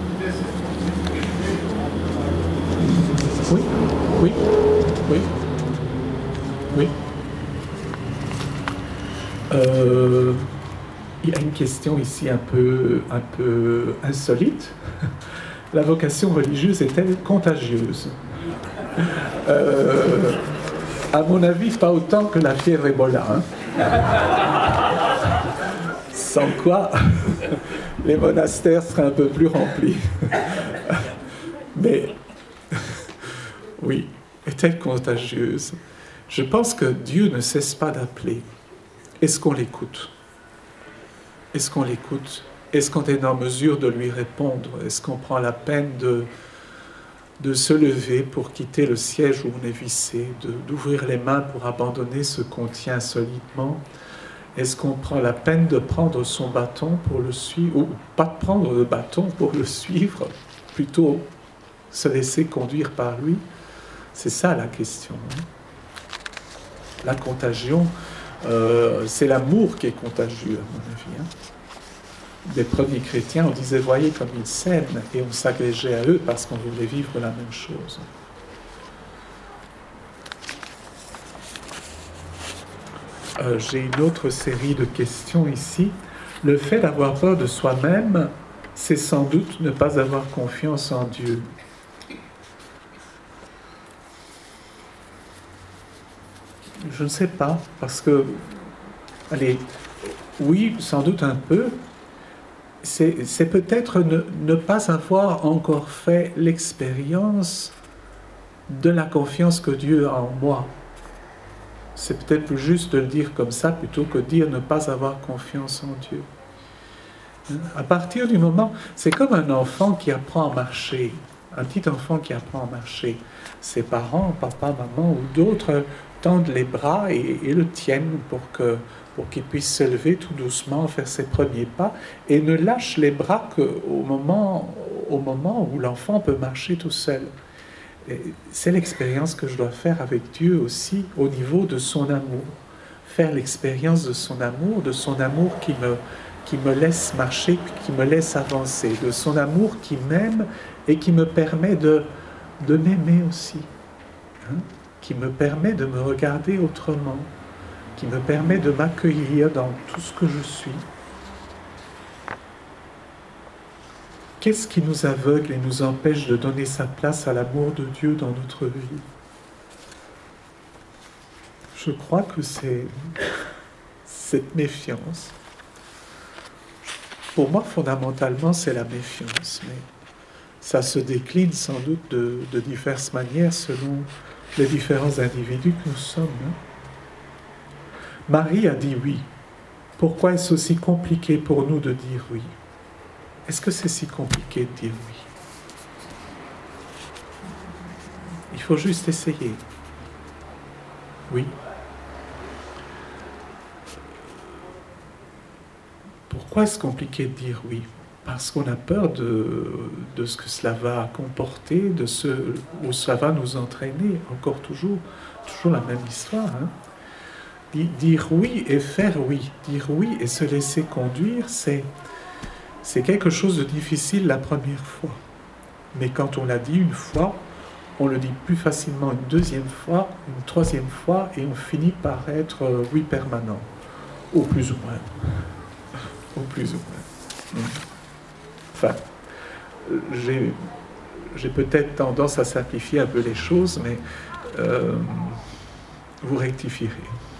Oui, oui, oui, oui. Euh, il y a une question ici un peu, un peu insolite. La vocation religieuse est-elle contagieuse ? Euh, à mon avis, pas autant que la fièvre Ebola. Hein. Sans quoi, les monastères seraient un peu plus remplis. Mais, oui, est-elle contagieuse ? Je pense que Dieu ne cesse pas d'appeler. Est-ce qu'on l'écoute ? Est-ce qu'on l'écoute ? Est-ce qu'on est en mesure de lui répondre ? Est-ce qu'on prend la peine de, de se lever pour quitter le siège où on est vissé, de, d'ouvrir les mains pour abandonner ce qu'on tient solidement ? Est-ce qu'on prend la peine de prendre son bâton pour le suivre, ou pas de prendre le bâton pour le suivre, plutôt se laisser conduire par lui ? C'est ça la question. Hein ? La contagion, euh, c'est l'amour qui est contagieux, à mon avis. Hein ? Des premiers chrétiens, on disait, voyez comme ils s'aiment, et on s'agrégeait à eux parce qu'on voulait vivre la même chose. Euh, j'ai une autre série de questions ici. Le fait d'avoir peur de soi-même, c'est sans doute ne pas avoir confiance en Dieu. Je ne sais pas, parce que, allez, oui, sans doute un peu, c'est, c'est peut-être ne, ne pas avoir encore fait l'expérience de la confiance que Dieu a en moi. C'est peut-être plus juste de le dire comme ça plutôt que de dire ne pas avoir confiance en Dieu. À partir du moment, c'est comme un enfant qui apprend à marcher, un petit enfant qui apprend à marcher. Ses parents, papa, maman ou d'autres tendent les bras et, et le tiennent pour, que, pour qu'il puisse se lever tout doucement, faire ses premiers pas et ne lâchent les bras qu'au moment, au moment où l'enfant peut marcher tout seul. Et c'est l'expérience que je dois faire avec Dieu aussi au niveau de son amour. Faire l'expérience de son amour, de son amour qui me, qui me laisse marcher, qui me laisse avancer, de son amour qui m'aime et qui me permet de, de m'aimer aussi, hein, qui me permet de me regarder autrement, qui me permet de m'accueillir dans tout ce que je suis. Qu'est-ce qui nous aveugle et nous empêche de donner sa place à l'amour de Dieu dans notre vie ? Je crois que c'est cette méfiance. Pour moi, fondamentalement, c'est la méfiance, mais ça se décline sans doute de, de diverses manières selon les différents individus que nous sommes. Hein. Marie a dit oui. Pourquoi est-ce aussi compliqué pour nous de dire oui ? Est-ce que c'est si compliqué de dire oui ? Il faut juste essayer. Oui. Pourquoi est-ce compliqué de dire oui ? Parce qu'on a peur de, de ce que cela va comporter, de ce où ça va nous entraîner. Encore toujours, toujours la même histoire. Hein ? Dire oui et faire oui, dire oui et se laisser conduire, c'est, c'est quelque chose de difficile la première fois. Mais quand on l'a dit une fois, on le dit plus facilement une deuxième fois, une troisième fois, et on finit par être euh, oui permanent, au plus ou moins. Au plus ou moins. Enfin, j'ai, j'ai peut-être tendance à simplifier un peu les choses, mais euh, vous rectifierez.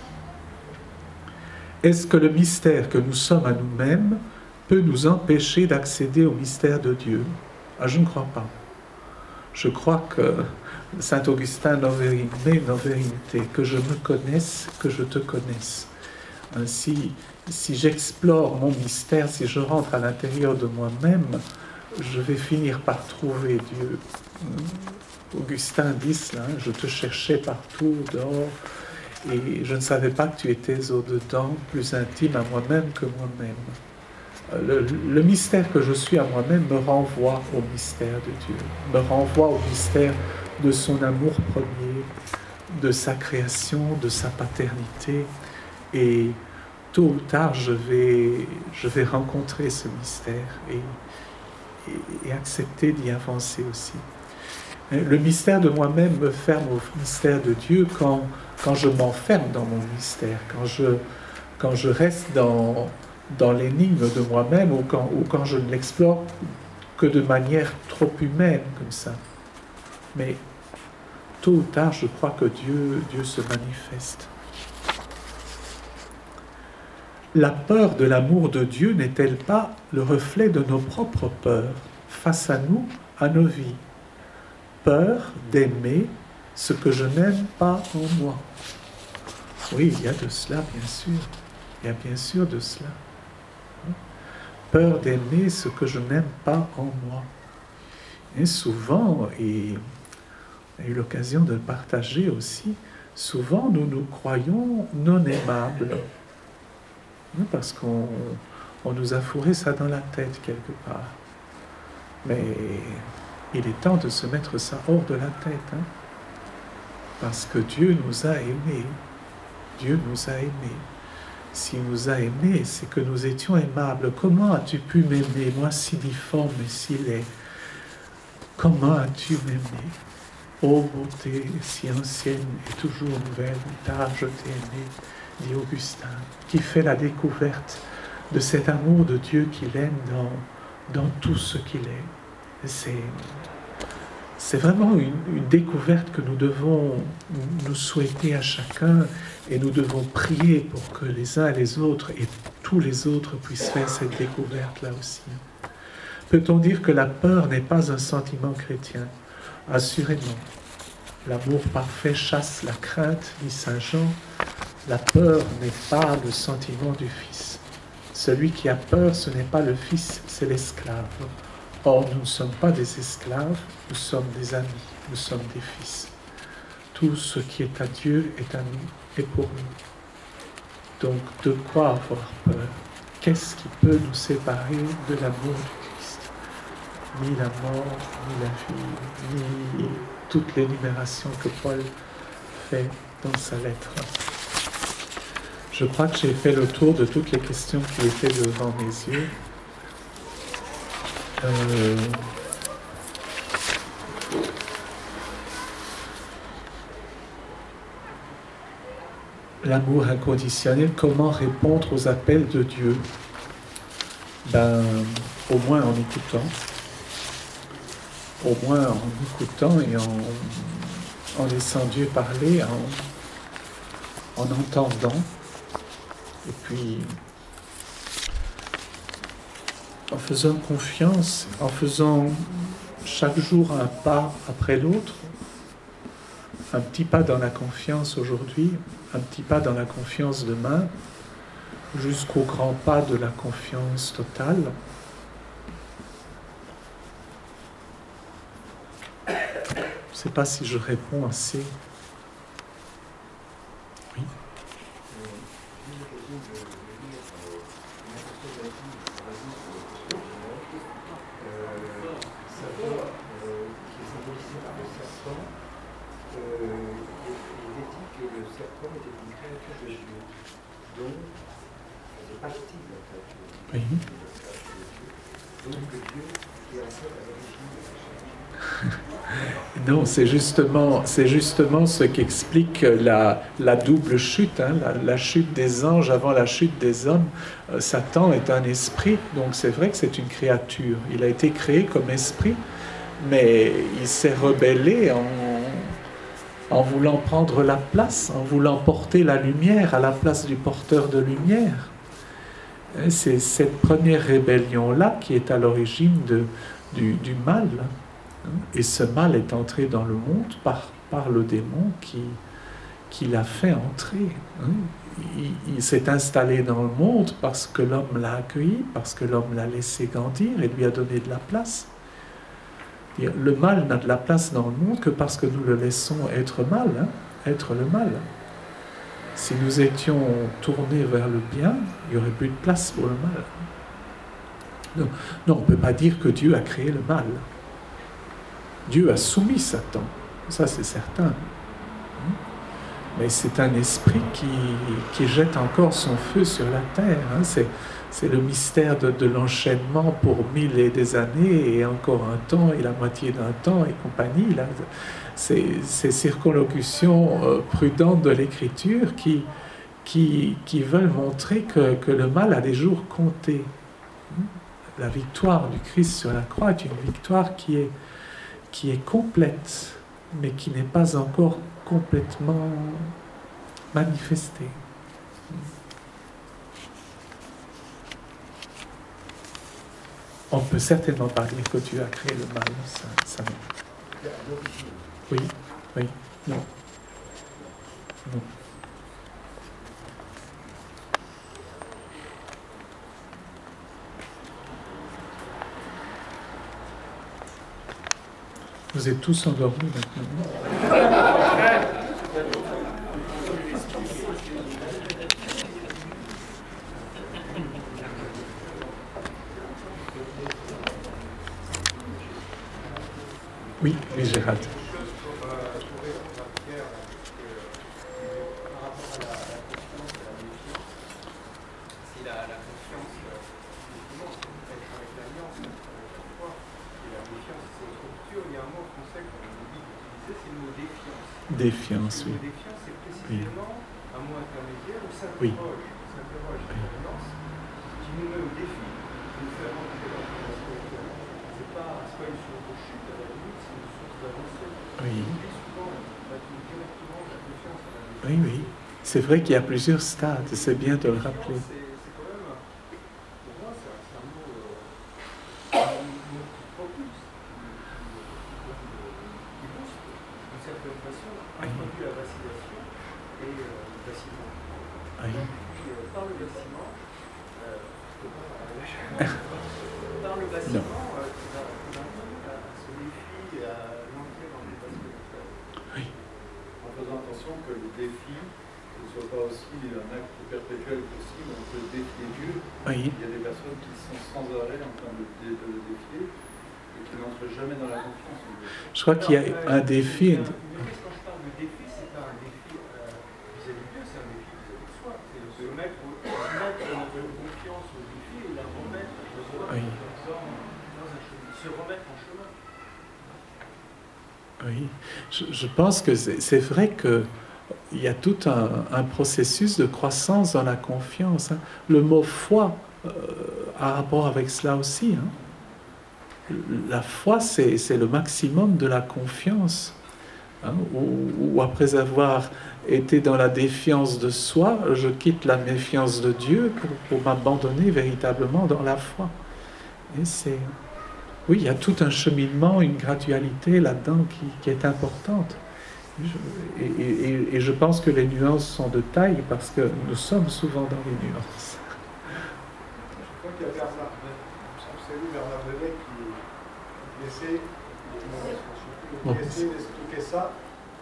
Est-ce que le mystère que nous sommes à nous-mêmes peut nous empêcher d'accéder au mystère de Dieu ? Ah, je ne crois pas. Je crois que saint Augustin noverime, noverimte, que je me connaisse, que je te connaisse. Ainsi, si j'explore mon mystère, si je rentre à l'intérieur de moi-même, je vais finir par trouver Dieu. Augustin dit cela, je te cherchais partout, dehors, et je ne savais pas que tu étais au-dedans, plus intime à moi-même que moi-même. Le, le mystère que je suis à moi-même me renvoie au mystère de Dieu, me renvoie au mystère de son amour premier, de sa création, de sa paternité. Et tôt ou tard, je vais, je vais rencontrer ce mystère et, et, et accepter d'y avancer aussi. Le mystère de moi-même me ferme au mystère de Dieu quand, quand je m'enferme dans mon mystère, quand je, quand je reste dans, dans l'énigme de moi-même ou quand, ou quand je ne l'explore que de manière trop humaine comme ça. Mais tôt ou tard, je crois que Dieu, Dieu se manifeste. La peur de l'amour de Dieu n'est-elle pas le reflet de nos propres peurs face à nous, à nos vies ? Peur d'aimer ce que je n'aime pas en moi. Oui, il y a de cela, bien sûr. Il y a bien sûr de cela. Peur d'aimer ce que je n'aime pas en moi. Et souvent, et on a eu l'occasion de le partager aussi, souvent nous nous croyons non aimables. Parce qu'on on nous a fourré ça dans la tête quelque part. Mais il est temps de se mettre ça hors de la tête, hein? Parce que Dieu nous a aimés. Dieu nous a aimés. S'il nous a aimés, c'est que nous étions aimables. Comment as-tu pu m'aimer, moi si difforme et si laid? Comment as-tu m'aimé? Ô beauté si ancienne et toujours nouvelle, tard je t'ai aimé, dit Augustin, qui fait la découverte de cet amour de Dieu qu'il aime dans, dans tout ce qu'il est. C'est, c'est vraiment une, une découverte que nous devons nous souhaiter à chacun et nous devons prier pour que les uns et les autres et tous les autres puissent faire cette découverte-là aussi. Peut-on dire que la peur n'est pas un sentiment chrétien ? Assurément. L'amour parfait chasse la crainte, dit saint Jean. La peur n'est pas le sentiment du Fils. Celui qui a peur, ce n'est pas le Fils, c'est l'esclave. Or, nous ne sommes pas des esclaves, nous sommes des amis, nous sommes des fils. Tout ce qui est à Dieu est à nous et pour nous. Donc, de quoi avoir peur ? Qu'est-ce qui peut nous séparer de l'amour du Christ ? Ni la mort, ni la vie, ni toute l'énumération que Paul fait dans sa lettre. Je crois que j'ai fait le tour de toutes les questions qui étaient devant mes yeux. Euh... L'amour inconditionnel, comment répondre aux appels de Dieu ? Ben, au moins en écoutant. Au moins en écoutant et en, en laissant Dieu parler, en, en entendant. Et puis, en faisant confiance, en faisant chaque jour un pas après l'autre, un petit pas dans la confiance aujourd'hui, un petit pas dans la confiance demain, jusqu'au grand pas de la confiance totale. Je ne sais pas si je réponds assez. Oui. euh, il est dit que le serpent était une créature de Dieu, donc elle est partie de la créature de Dieu. Oui. Donc Dieu qui est en fait à l'origine de ce changement. Non, c'est justement, c'est justement ce qu'explique la, la double chute, hein, la, la chute des anges avant la chute des hommes. Euh, Satan est un esprit, donc c'est vrai que c'est une créature. Il a été créé comme esprit, mais il s'est rebellé en, en voulant prendre la place, en voulant porter la lumière à la place du porteur de lumière. Et c'est cette première rébellion-là qui est à l'origine de, du, du mal. Et ce mal est entré dans le monde par, par le démon qui, qui l'a fait entrer. Il, il s'est installé dans le monde parce que l'homme l'a accueilli, parce que l'homme l'a laissé grandir et lui a donné de la place. Le mal n'a de la place dans le monde que parce que nous le laissons être mal, hein, être le mal. Si nous étions tournés vers le bien, il n'y aurait plus de place pour le mal. Non, non, on ne peut pas dire que Dieu a créé le mal. Dieu a soumis Satan, ça c'est certain. Mais c'est un esprit qui, qui jette encore son feu sur la terre. Hein. C'est, c'est le mystère de, de l'enchaînement pour mille et des années, et encore un temps, et la moitié d'un temps, et compagnie. Là. C'est ces circonlocutions euh, prudentes de l'Écriture qui, qui, qui veulent montrer que, que le mal a des jours comptés. La victoire du Christ sur la croix est une victoire qui est qui est complète, mais qui n'est pas encore complètement manifestée. On ne peut certainement pas dire que Dieu a créé le mal, ça, ça non. Oui, oui, non. Non. Vous êtes tous endormis maintenant. Oui, oui, Gérald. Défiance, oui. Défiance, c'est précisément oui. un mot intermédiaire où s'interroge, oui. s'interroge oui. L'intelligence qui nous met au défi de nous faire rentrer dans la spiritualité. C'est pas, c'est pas une source de chute, à la limite, c'est une source d'avancée. Oui. On dit souvent, on dit directement de la confiance à la défiance. Oui, oui. C'est vrai qu'il y a plusieurs stades, c'est bien de le rappeler. C'est, c'est quand même, pour moi, c'est un, c'est un mot, euh, un mot qui propulse, qui booste, d'une certaine façon, introduit la vacillation et euh, le vacillement. Oui. Puis, euh, par le vacillement, euh, par le vacillement, euh, tu vas à ce défi, à l'entrée dans les passes spirituelles. Oui. En faisant attention que le défi ne soit pas aussi un acte perpétuel possible, on peut défier Dieu. Oui. Il y a des personnes qui sont sans arrêt en train de, de, de le défier et qui n'entrent jamais dans la confiance. Je crois qu'il y a un défi. Mais quand je parle de défi, c'est pas un défi euh, vis-à-vis de Dieu, c'est un défi vis-à-vis de soi. C'est de se mettre, mettre notre confiance au défi et la remettre dans, oui. dans, dans un chemin, se remettre en chemin. Oui, je, je pense que c'est, c'est vrai que il y a tout un, un processus de croissance dans la confiance. Hein. Le mot foi euh, a rapport avec cela aussi. Hein. La foi, c'est, c'est le maximum de la confiance. Hein, où, où après avoir été dans la défiance de soi, je quitte la méfiance de Dieu pour, pour m'abandonner véritablement dans la foi. Et c'est... Oui, il y a tout un cheminement, une gradualité là-dedans qui, qui est importante. Je, et, et, et je pense que les nuances sont de taille parce que nous sommes souvent dans les nuances. Je crois qu'il y a Bernard Venet, Bernard Venet qui, qui essaie, qui essaie d'expliquer ça.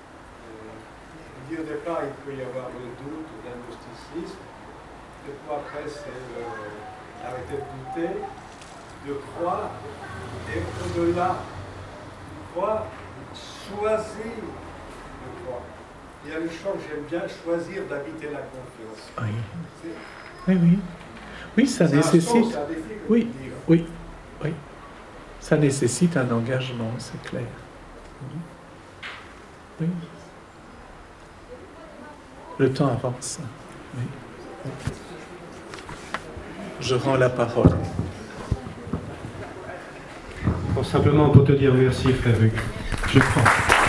Il dit au départ il peut y avoir le doute, l'agnosticisme. Et puis après c'est le, arrêter de douter, de croire. Et au-delà, croire, choisir de je crois. Il y a le choix que j'aime bien, choisir d'habiter la confiance. Oui, C'est- oui, oui. Oui, ça c'est un nécessite. saut, c'est un défi, comme Oui, tu dis, hein. oui, oui. Ça nécessite un engagement, c'est clair. Oui. Le temps avance. Oui. Je rends la parole. Bon, simplement pour te dire merci, frère Hugues. Je prends.